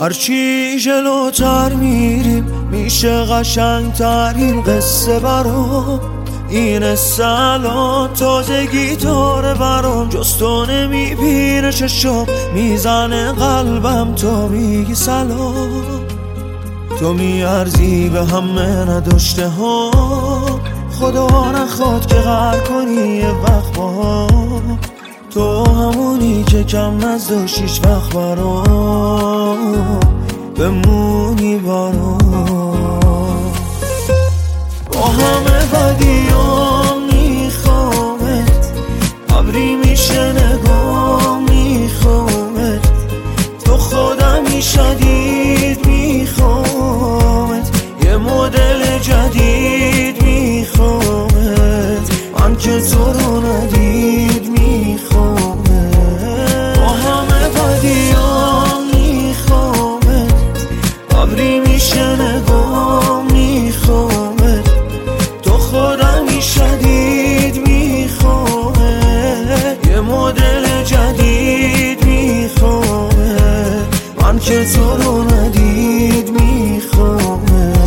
هرچی جلوتر میریم میشه قشنگتر این قصه برام. این سلام تازگی داره برام، جز تو نمیبینه چشم میزنه قلبم تا میگی سلام. تو میارزی به همه نداشته ها، خدا نخواد که غر کنی یه وقت با تو همونی که کم نذاشتیش وقت برام بمونی برام. با همه بدیام میخوامت، ابری میشه نگام میخوامت، تو خودمی شدید میخوامت، یه مدل جدید میخوامت، من که تو رو ندید میخوامت. با همه بدیام میخوامت، ابری میشه نگام میخوامت، تو خودمی شدید میخوامت، یه مدل جدید میخوامت، من که تو رو ندید میخوامت.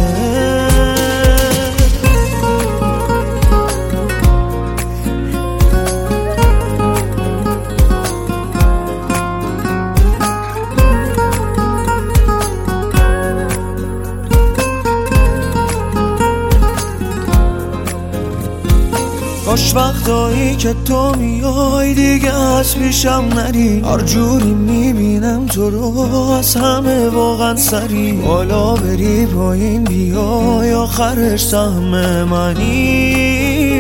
کاش وقتایی که تو میای دیگه از پیشم نری، هر جوری میبینم تو رو از همه واقعا سری، بالا بری پایین بیای آخرش سهم منی.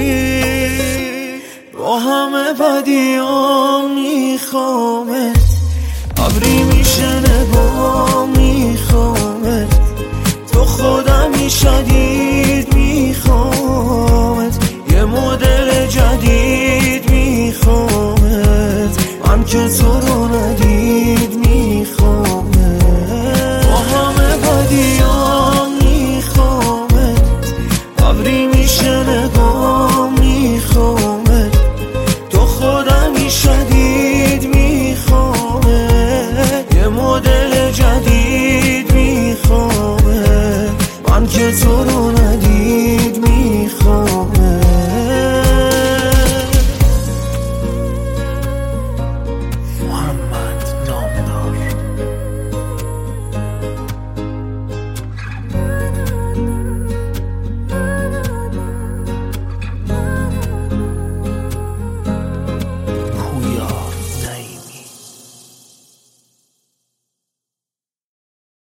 با همه بدیام میخوامت، ابری میشه نگام میخوامت، تو خودمی شدید میخوامت، یه مدل جدید میخوامت، من که تو رو ندید میخوامت. با همه بدیام میخوامت، ابری میشه